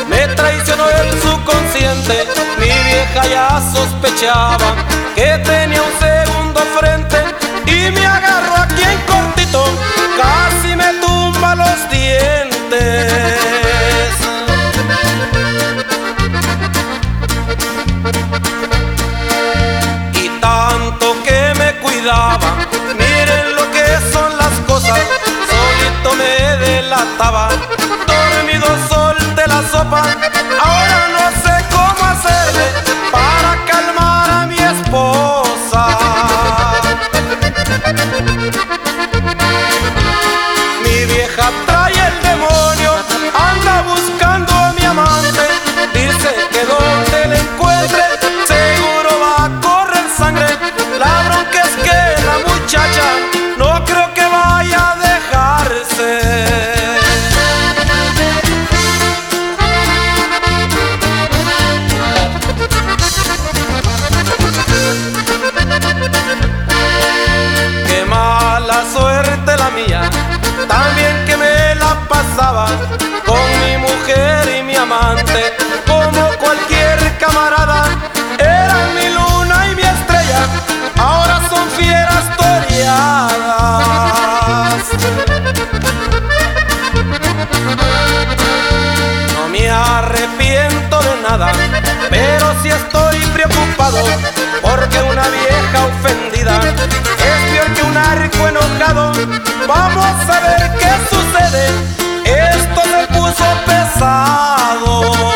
Me traicionó el subconsciente, mi vieja ya sospechaba que tenía un segundo frente y me agarró aquí en cortito, casi me tumba los dientes. Y tanto que me cuidaba, miren lo que son las cosas, solito me delataba, dormido solté la sopa, ahora no sé cómo hacerle para calmar a mi esposa. Mi vieja trae el demonio, anda buscando a mi amante, dice que donde le encuentre seguro va a correr sangre. La bronca es que la muchacha no creo que vaya a dejarse. Qué mala suerte la mía, también que me la pasaba con mi mujer y mi amante, como cualquier camarada, eran mi luna y mi estrella, ahora son fieras toreadas. No me arrepiento de nada, pero sí estoy preocupado, porque una vieja ofendida es peor que un arco enojado. Vamos a ver qué sucede, esto se puso pesado.